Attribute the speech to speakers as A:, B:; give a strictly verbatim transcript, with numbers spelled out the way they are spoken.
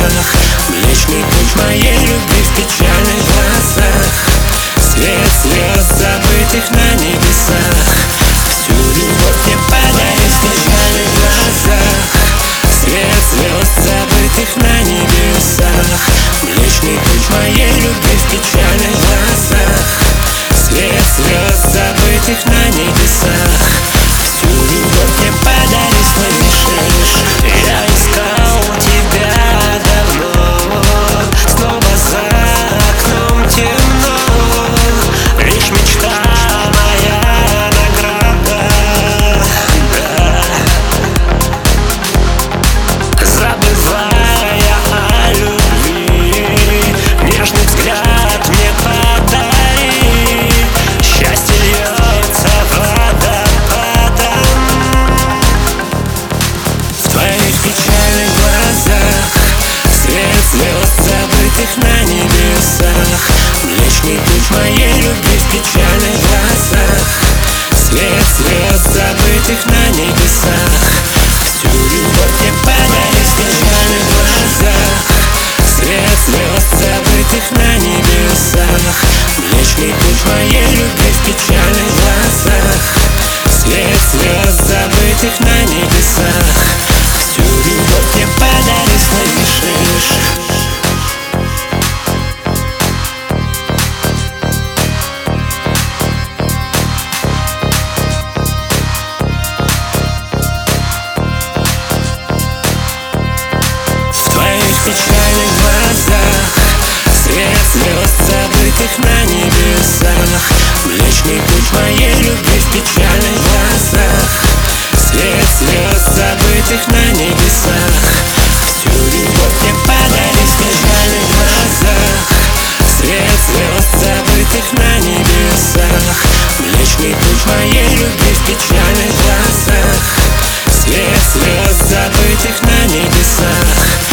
A: небесах. Млечный путь моей любви в печальных глазах. Свет звезд, забытых на небесах. Всю любовь мне подаришь в печальных глазах. Свет звезд, забытых на небесах. Млечный путь моей любви в печальных глазах. Свет звезд, забытых на небесах. Всю любовь мне подаришь, слышишь? Я искал тебя давно, снова за окном темно. Лишь мечта моя награда, да. Забывая о любви, нежный взгляд мне подари. Счастье льется водопадом. В твоих печальных глазах свет звезд, забытых на небесах. Млечный путь моей любви в печальных глазах. Свет звезд, забытых на небесах. Всю любовь мне подаришь в печальных глазах. Свет звезд, забытых на небесах. Млечный путь моей любви в печальных глазах. Свет звезд, забытых на небесах. Всю любовь мне подаришь, слышишь? В печальных глазах свет звезд, забытых на небесах. Млечный путь моей любви в печальных глазах. Свет звезд, забытых на небесах. Всю любовь мне подаришь в печальных глазах. Свет звезд, забытых на небесах. Млечный путь моей любви в печальных глазах. Свет звезд, забытых на небесах.